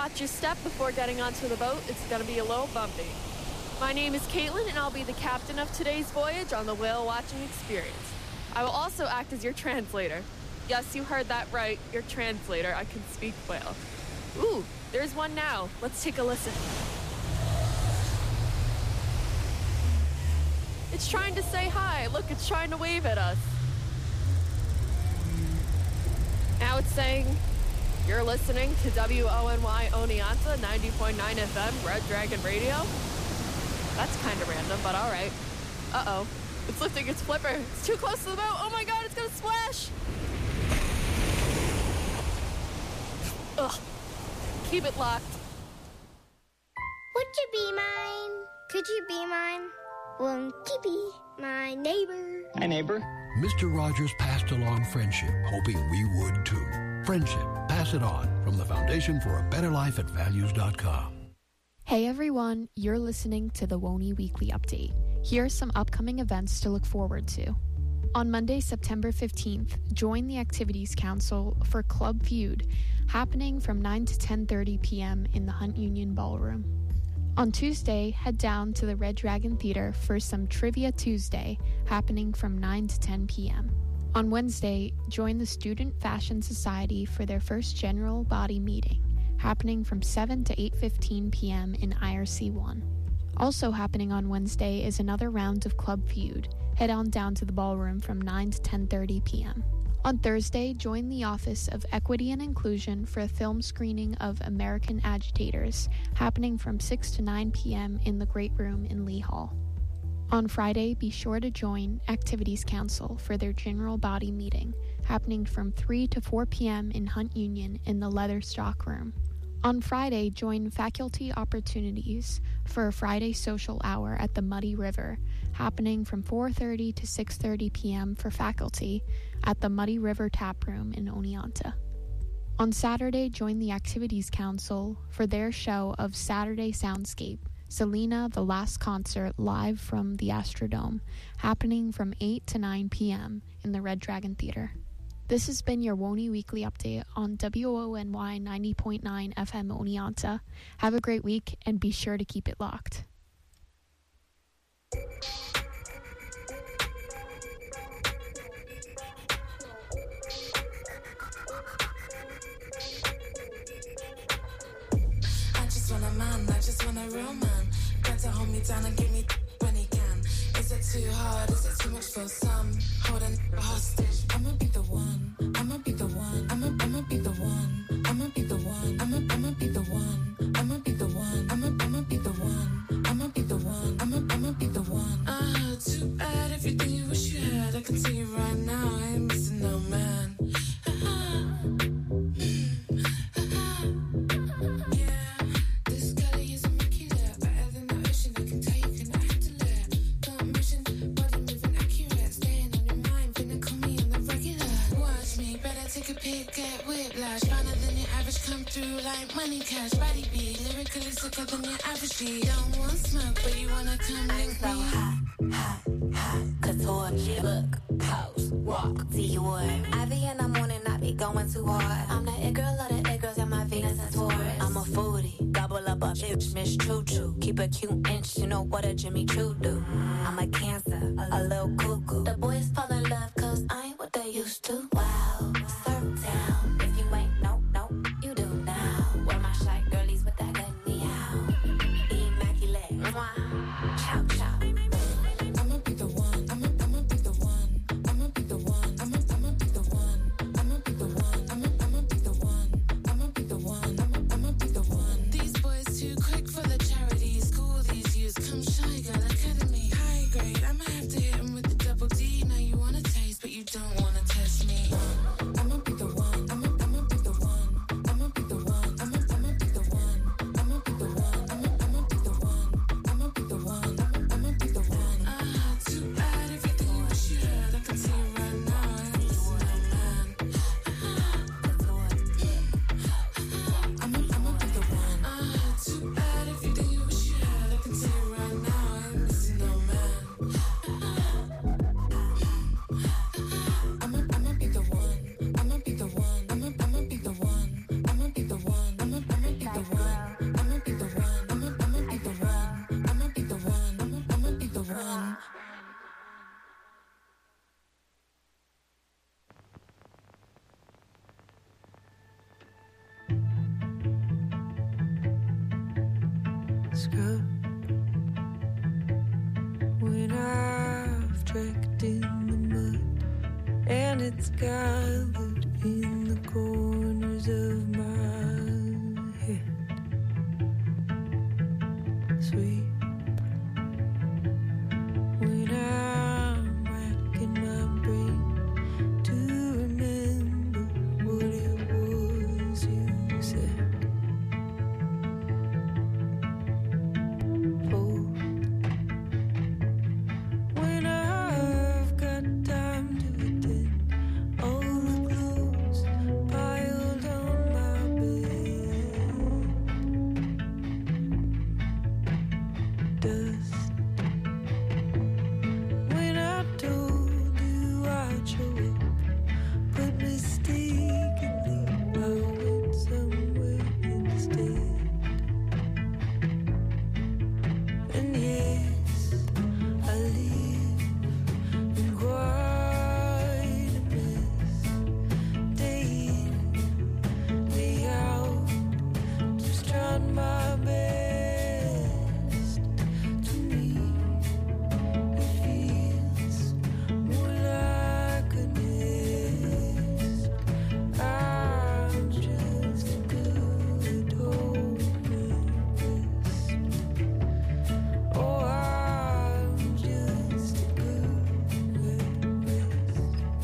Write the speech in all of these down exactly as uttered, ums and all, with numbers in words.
watch your step before getting onto the boat. It's going to be a little bumpy. My name is Caitlin, and I'll be the captain of today's voyage on the whale watching experience. I will also act as your translator. Yes, you heard that right, your translator. I can speak whale. Ooh, there's one now. Let's take a listen. It's trying to say hi. Look, it's trying to wave at us. Now it's saying, you're listening to W O N Y Oneonta, ninety point nine F M, Red Dragon Radio. That's kind of random, but all right. Uh-oh. It's lifting its flipper. It's too close to the boat. Oh my god, it's gonna splash! Ugh. Keep it locked. Would you be mine? Could you be mine? Won't you be my neighbor? Hi, neighbor. Mister Rogers passed along friendship, hoping we would too. Friendship. Pass it on from the Foundation for a Better Life at values dot com. Hey everyone, you're listening to the WONY Weekly Update. Here are some upcoming events to look forward to. On Monday, September fifteenth, join the Activities Council for Club Feud, happening from nine to ten thirty p.m. in the Hunt Union Ballroom. On Tuesday, head down to the Red Dragon Theater for some Trivia Tuesday, happening from nine to ten p.m. On Wednesday, join the Student Fashion Society for their first general body meeting, happening from seven to eight fifteen p.m. in I R C one. Also happening on Wednesday is another round of Club Feud. Head on down to the ballroom from nine to ten thirty p.m. On Thursday, join the Office of Equity and Inclusion for a film screening of American Agitators, happening from six to nine p.m. in the Great Room in Lee Hall. On Friday, be sure to join Activities Council for their general body meeting, happening from three to four p.m. in Hunt Union in the Leather Stock Room. On Friday, join Faculty Opportunities for a Friday social hour at the Muddy River, happening from four thirty to six thirty p.m. for faculty at the Muddy River Tap Room in Oneonta. On Saturday, join the Activities Council for their show of Saturday Soundscape, Selena the Last Concert live from the Astrodome, happening from eight to nine p.m. in the Red Dragon Theater. This has been your WONY Weekly Update on W O N Y ninety point nine F M Oneonta. Have a great week and be sure to keep it locked. I just want a man, I just want a real man. Got to hold me down and give me when he can. Is it too hard? Is it too much for some? Holding a hostage. I'ma be the one. I'ma be the one. I'ma I'ma be the one. I'ma be the one. I'ma I'ma be the one. I'ma be the one. I'ma I'ma be the one. I'ma be the one. I'ma I'ma be the one. Ah, too bad everything you wish you had. I can tell you right now, I ain't missing no man. Get whiplash, finer than your average, come through like money cash. Body beat, lyrically sicker than your average G. Don't want smoke, but you wanna come link so me. hot, hot, hot. Couture, look, pose, walk, Dior. I be in the morning, I be going too hard. I'm the it girl of the it girls, and my Venus and Taurus. I'm a foodie, double up a bitch, Miss Choo Choo. Keep a cute inch, you know what a Jimmy Choo do. I'm a Cancer, a, a little cuckoo. The boys fall in love, cause I ain't what they used to. Wow, surf down. If you ain't, no, no, you do now. Where my shy girlies with that good meow. Immaculate, mwah, chow chow. I'ma be the one, I'ma I'ma be the one. I'ma be the one, I'ma I'ma be the one. I'ma be the one, I'ma I'ma be the one. I'ma be the one, I'ma I'ma be the one. These boys too quick for the charity. School these youths, come shy girl academy. High grade, I'ma have to hit 'em with the double D. Now you wanna taste, but you don't wanna test me. I'ma be the one, I'ma I'ma be the one. I'ma be the one, I'ma I'ma be the one. I'ma be the one, I'ma I'ma be the one. I'ma be the one, I'ma I'ma be the one. Ah, too bad everything you wish you had. I can see it right now. I ain't missing no man. I'ma I'ma be the one. Ah, too bad everything you wish you had. I can see it right now. I ain't missing no man. scrub. When I've trekked in the mud and it's gathered in the corners of my head. Sweet. When I'm racking my brain to remember what it was you said. Oh, when I've got time to attend all the clothes piled on my bed. Dust. When I told you I'd show up, but mistakenly I went somewhere instead. And yes, I live in quite a mess, day in, day out, just trying my best. To me, it feels more like a nest. I'm just a good old rest. Oh, I'm just a good rest.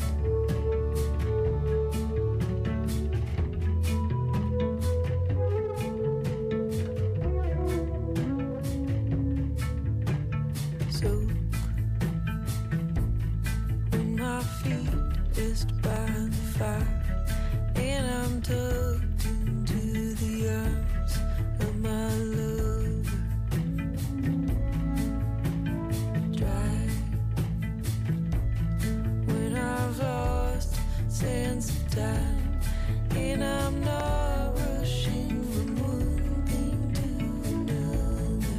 So when my feet rest by the fire and I'm tucked into the arms of my lover, dry. When I've lost sense of time and I'm not rushing from one thing to another.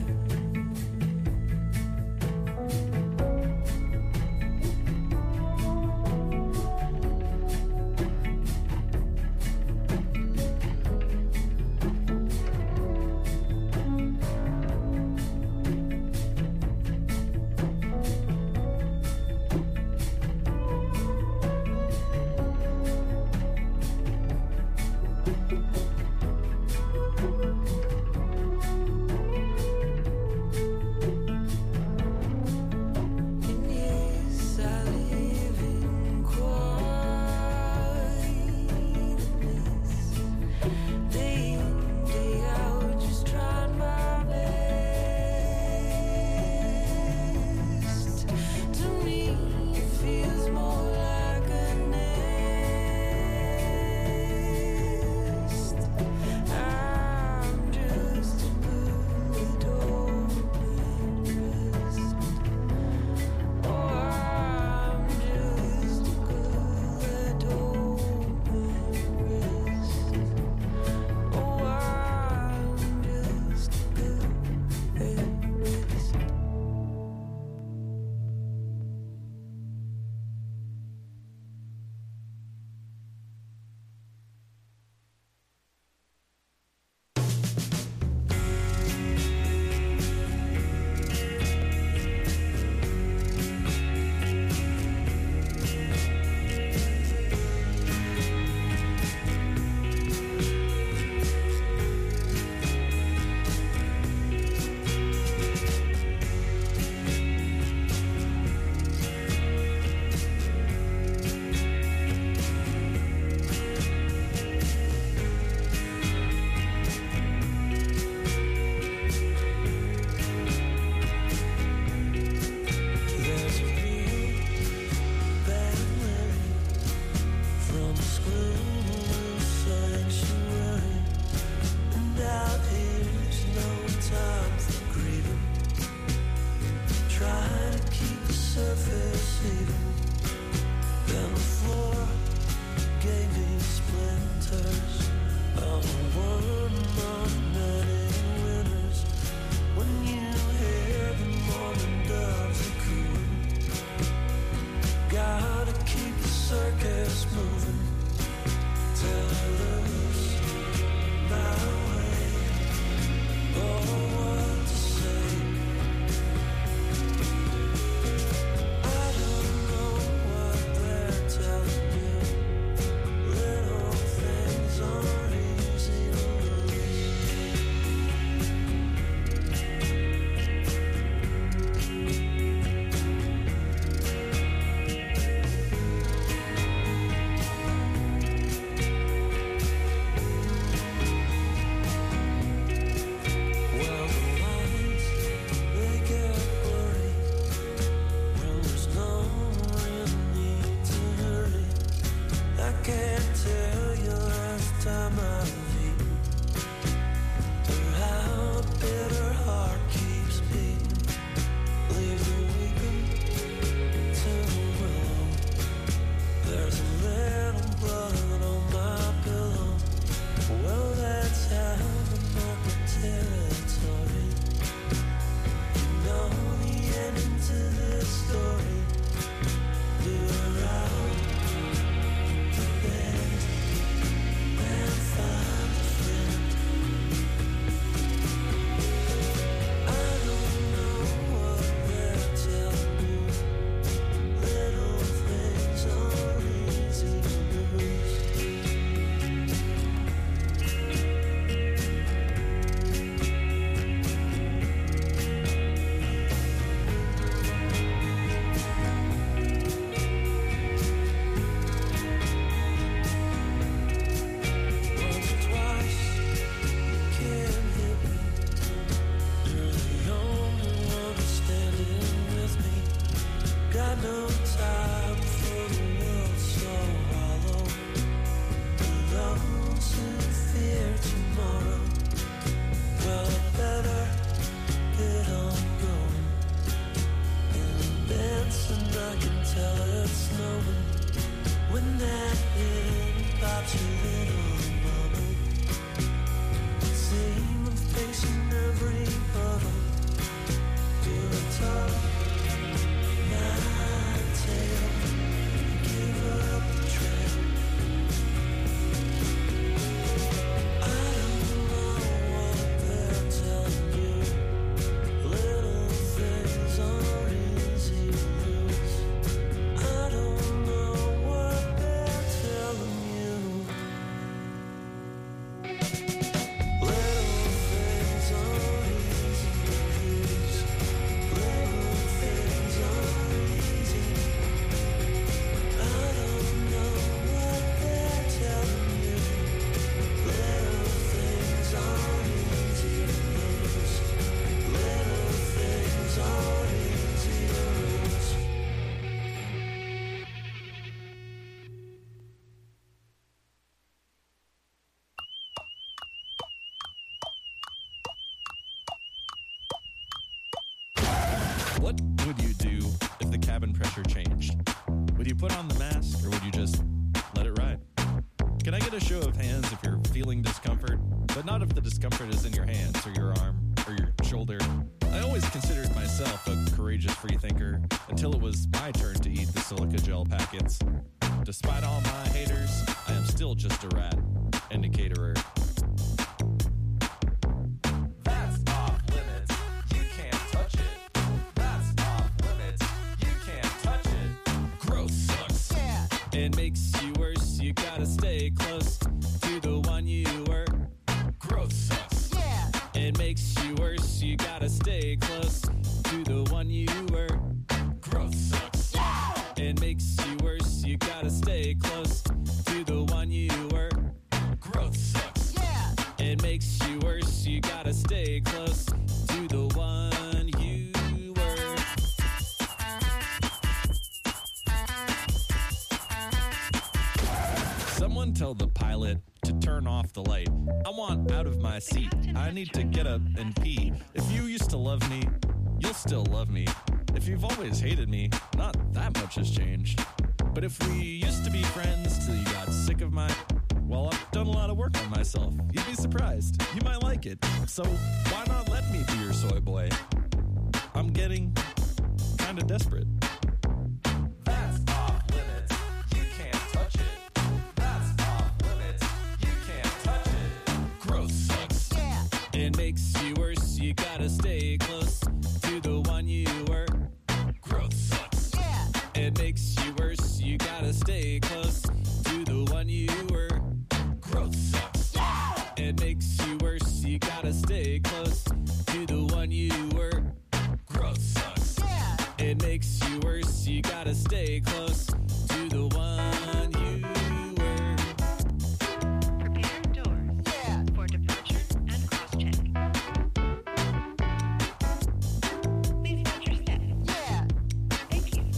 What would you do if the cabin pressure changed? Would you put on the mask, or would you just let it ride? Can I get a show of hands if you're feeling discomfort, but not if the discomfort is in your hands or your arm or your shoulder? I always considered myself a courageous freethinker until it was my turn to eat the silica gel packets. Despite all my haters, I am still just a rat and a caterer. That's off limits. You can't touch it. That's off limits. You can't touch it. Growth sucks. Yeah. It makes you worse. You gotta stay close to the one you were. Growth sucks. Yeah. It makes you worse. You gotta stay close to the one you were. Growth sucks. Yeah. It makes you worse. You gotta stay close to the one you were. Growth sucks. Yeah. It makes you worse. You gotta stay close to the one you were. Someone tell the pilot to turn off the light. I want out of my seat. I need to get up and pee. If you used to love me, you'll still love me. If you've always hated me, not that much has changed. But if we used to be friends till you got sick of my... Well, I've done a lot of work on myself. You'd be surprised. You might like it. So why not let me be your soy boy? I'm getting kind of desperate. That's off limits. You can't touch it. That's off limits. You can't touch it. Growth sucks. Yeah. It makes you worse. You gotta stay close to the one you were. Growth sucks. Yeah. It makes you worse. You gotta stay close to the one you were. Growth sucks. Yeah. It makes you worse. You gotta stay close to the one you were. Growth sucks. Yeah. It makes you worse. You gotta stay close to the one you were. Prepare doors Yeah. for departure and cross-check. Please watch your step. Yeah. Thank you.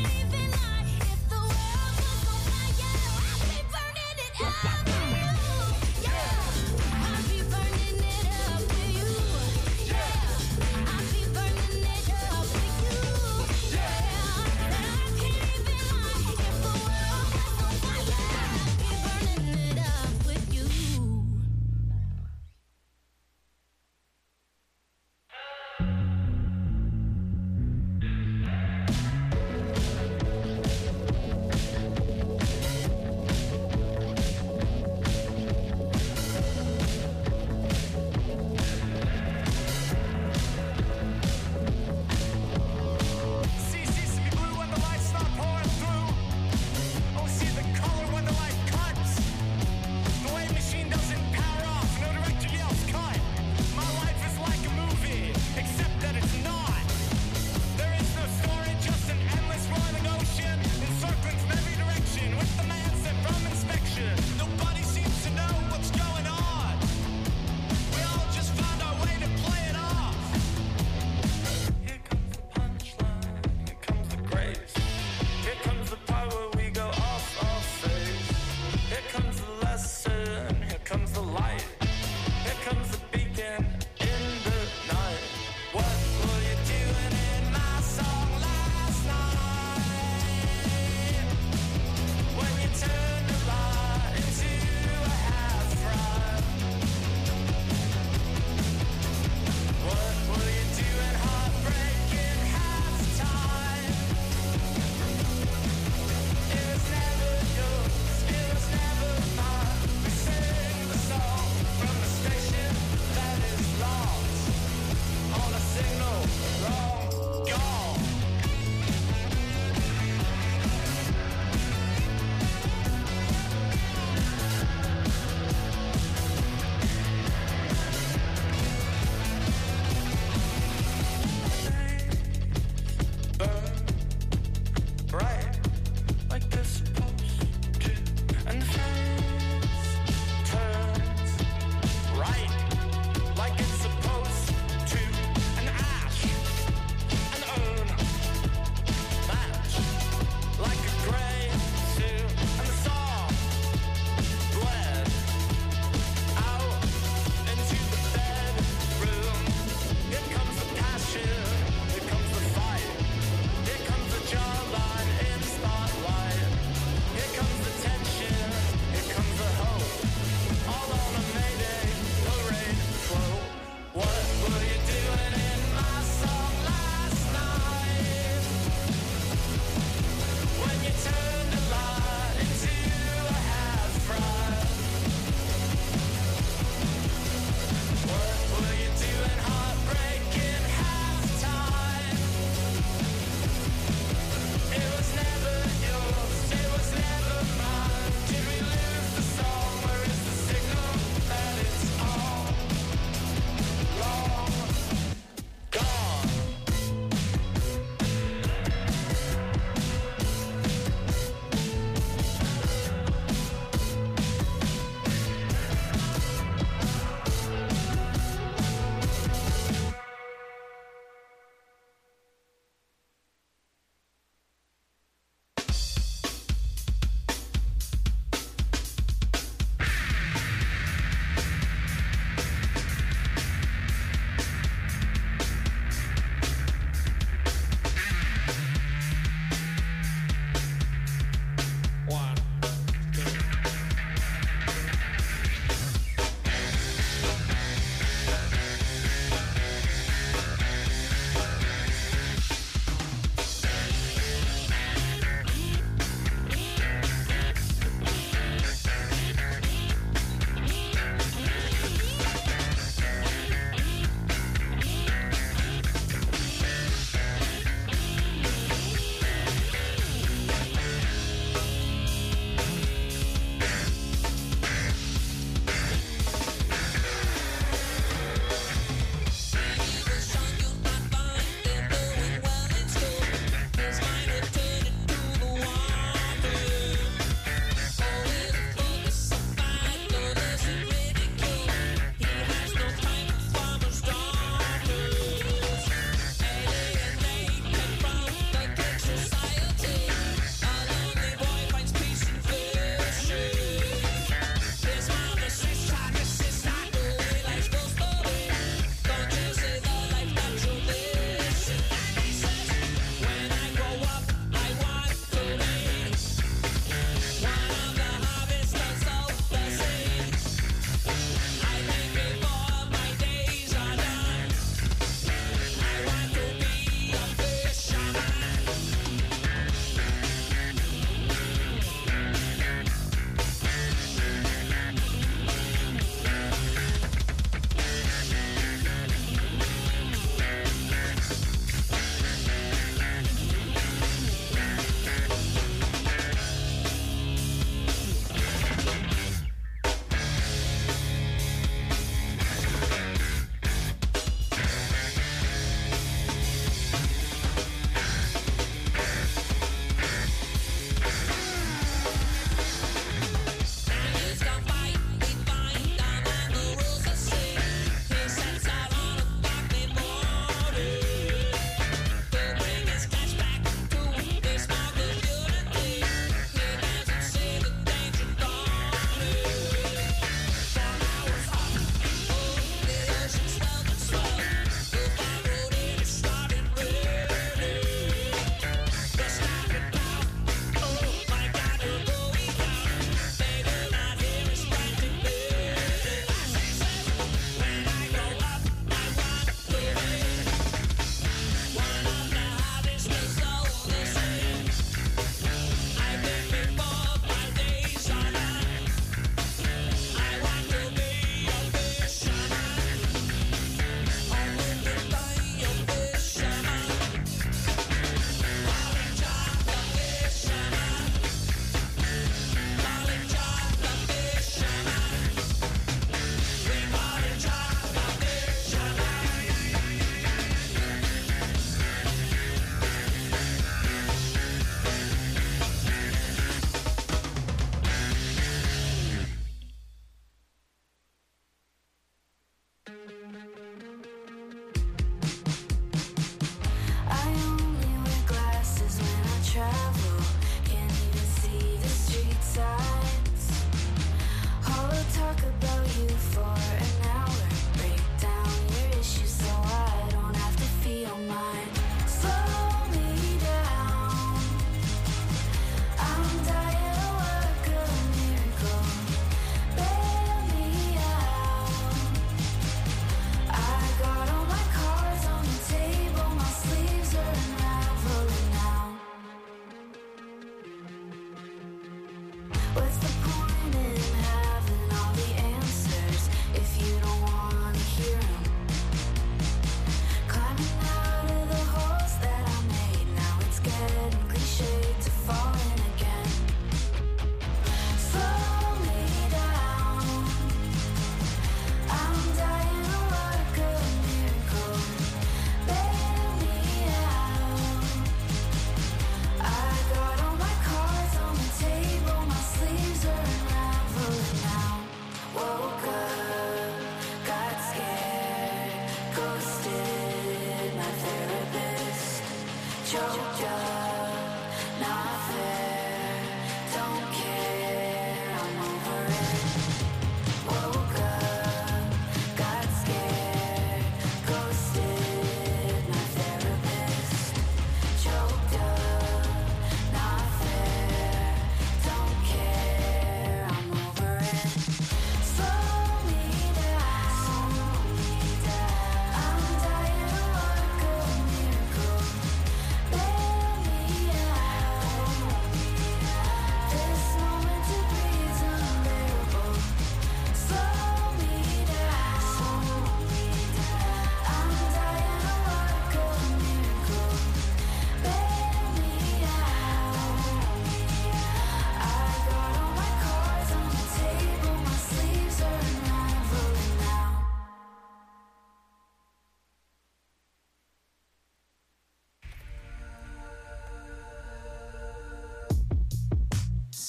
even lie if the world was on fire. I'd be burning it up with you. Yeah, I'd be burning it up with you. Yeah, I'd be burning it up with you. Yeah, and I can't even lie if the world was on fire. I'd be burning it up with you.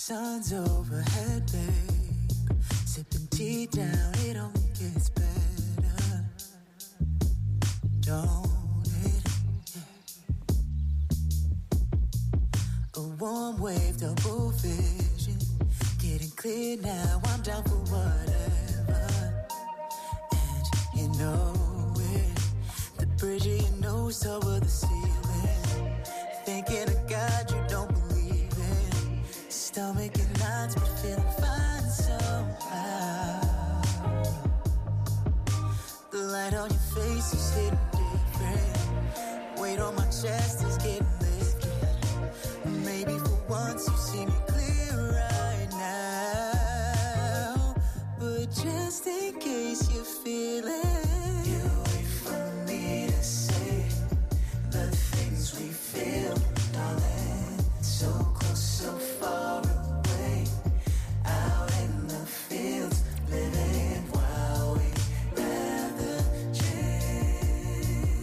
Sun's overhead, babe. Sipping tea down, it only gets better. Don't it? Yeah. A warm wave, double vision. Getting clear now, I'm down for whatever. And you know it. The bridge of your nose over the ceiling. Thinking of God you don't believe in. Stomach and knots, but feeling fine somehow. The light on your face is hitting different. Weight on my chest is getting lifted. Maybe for once you see me clear right now. But just in case you feel it, you wait for me to say the things we feel, darling. So close, so far away, out in the fields, living while we rather change.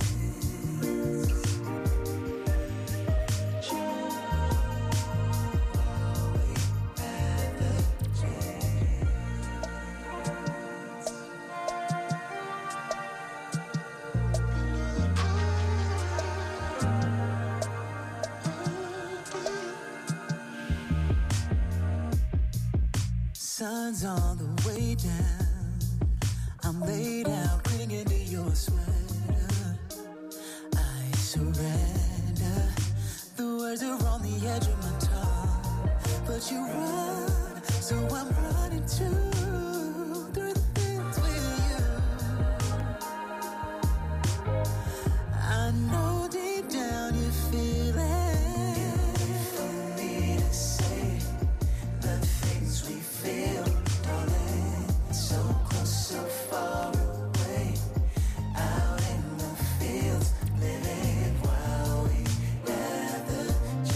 Sun's on the way down. I'm laid out, clinging to your sweater. I surrender. The words are on the edge of my tongue, but you run, so I'm running too. Through the things with you, I know deep down you feel it. For me to say the things we feel, darling. So close, so far away, out in the fields, living while we rather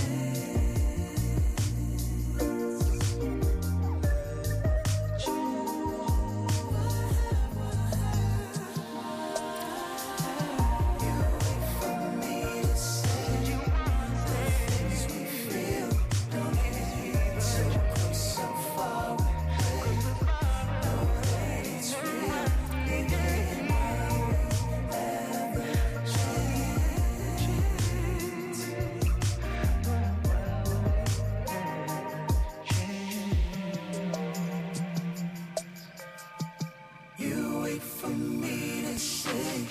you wait for me to say.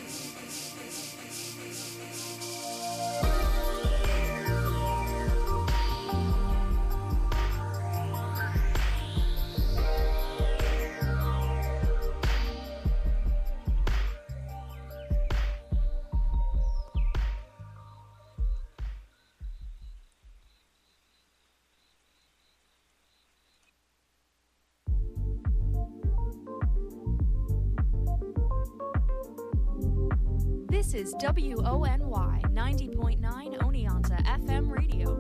This is W O N Y ninety point nine Oneonta F M radio.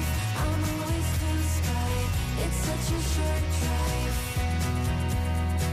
Such a short drive.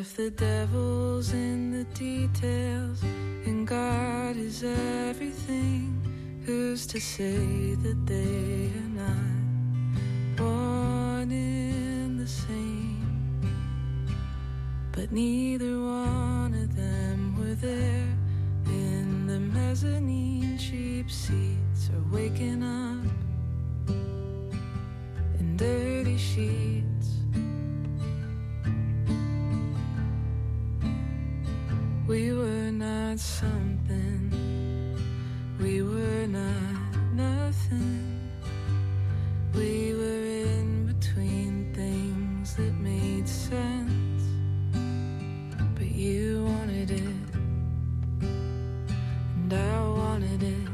If the devil's in the details and God is everything, who's to say that they are not one in the same? But neither one of them were there in the mezzanine cheap seats, or waking up in dirty sheets. We were not something, we were not nothing. We were in between things that made sense. But you wanted it, and I wanted it,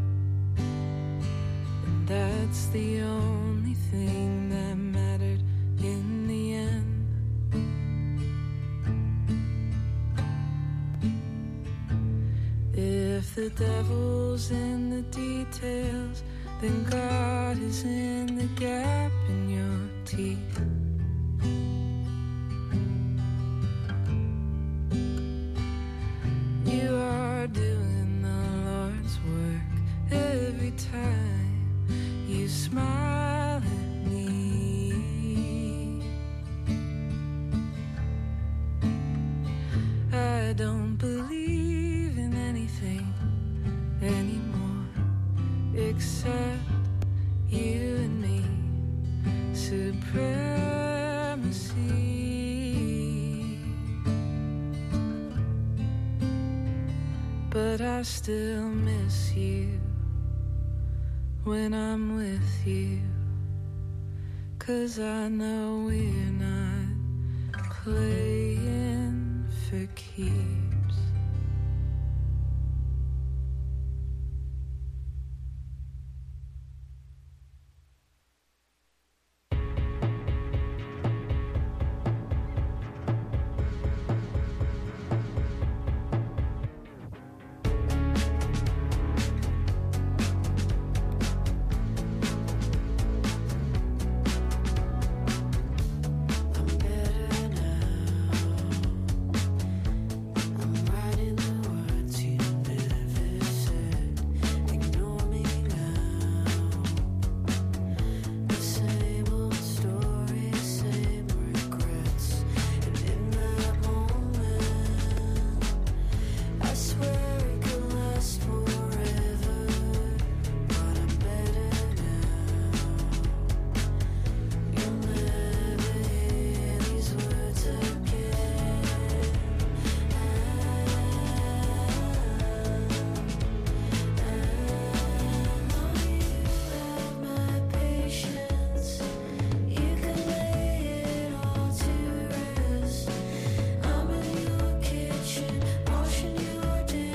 and that's the only thing that mattered in the end. If the devil's in the details, then God is in the gap in your teeth. You are doing the Lord's work every time you smile at me. I don't believe in anything anymore except you and me. Supremacy. But I still miss you when I'm with you, 'cause I know we're not playing for keeps. Kitchen, washing your dishes.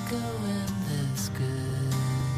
going this good.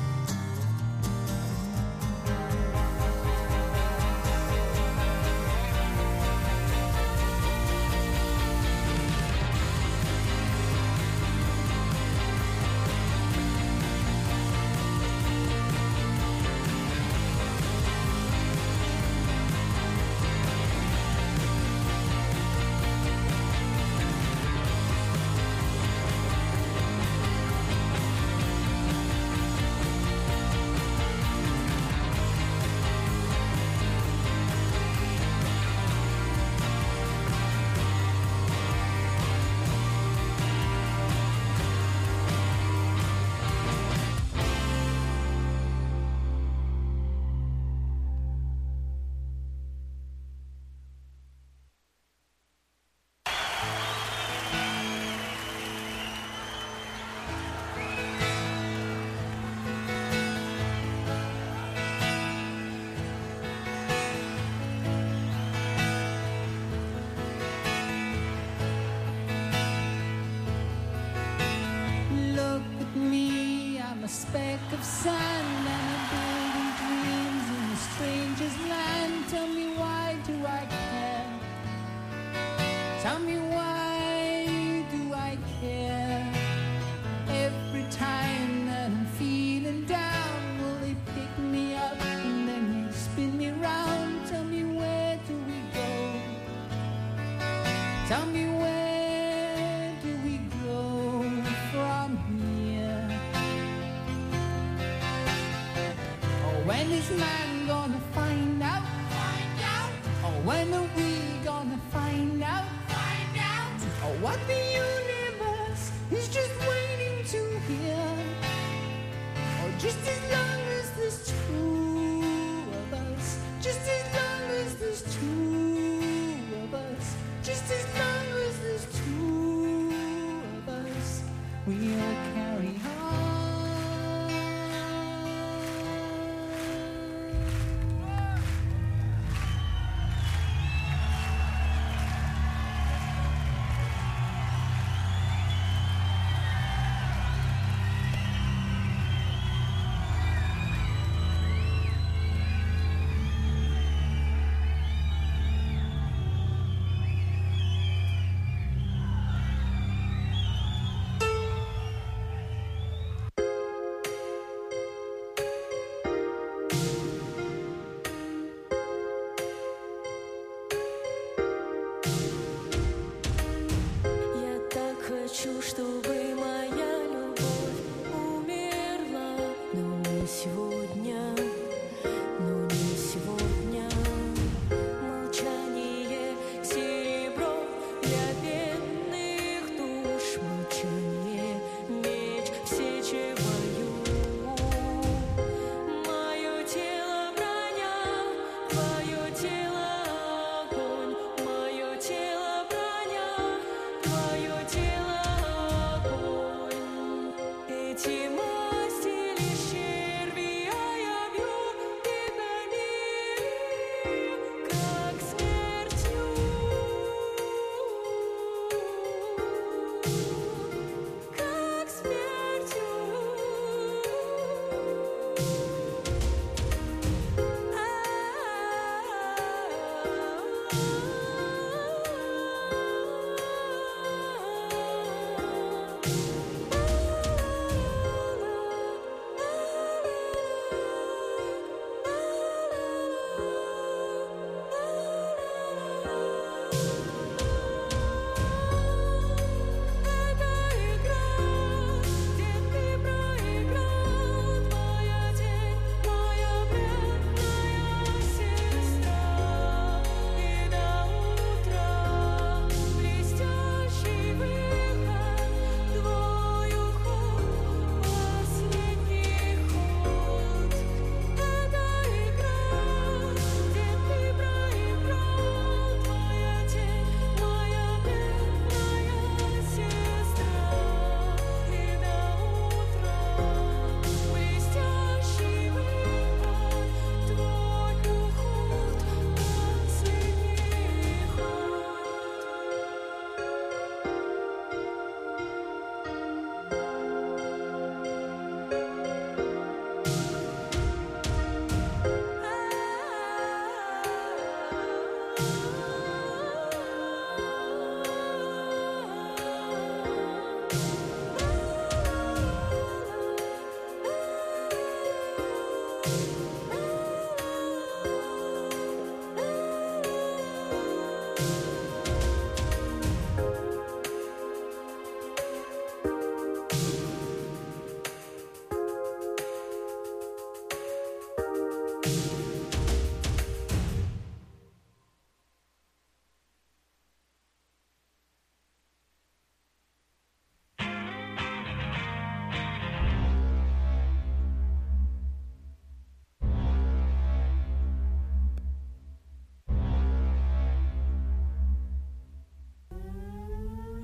Look at me, I'm a speck of sand, and I'm building dreams in a stranger's land. Tell me, why do I care? Tell me, why do I care? Every time that I'm feeling down, will they pick me up and then you spin me round? Tell me, where do we go? Tell me, where do we go from here? Oh, when is man gonna find out? Find out. Oh, when are we gonna find out? Find out. Oh, what the universe is just waiting to hear. Oh, just as long as there's two of us, just as long as there's two of us, just as long as there's two of us, we'll carry on. Я так хочу, чтобы моя любовь умерла, но не сегодня, но не сегодня. Молчание серебро для бедных душ, молчание меч в сече бою. Мое тело броня, твое тело огонь, мое тело броня, твое тело огонь.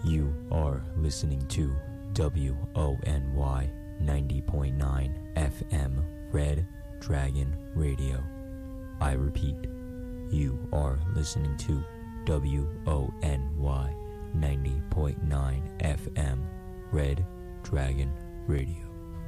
You are listening to W O N Y ninety point nine F M Red Dragon Radio. I repeat, you are listening to W O N Y ninety point nine F M Red Dragon Radio.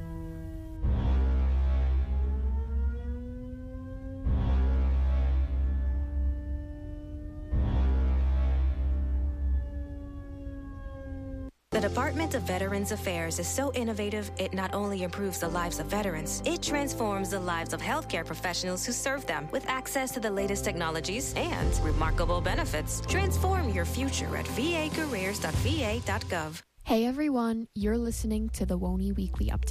The Department of Veterans Affairs is so innovative, it not only improves the lives of veterans, it transforms the lives of healthcare professionals who serve them with access to the latest technologies and remarkable benefits. Transform your future at v a careers dot v a dot gov. Hey everyone, you're listening to the W O N Y Weekly Update.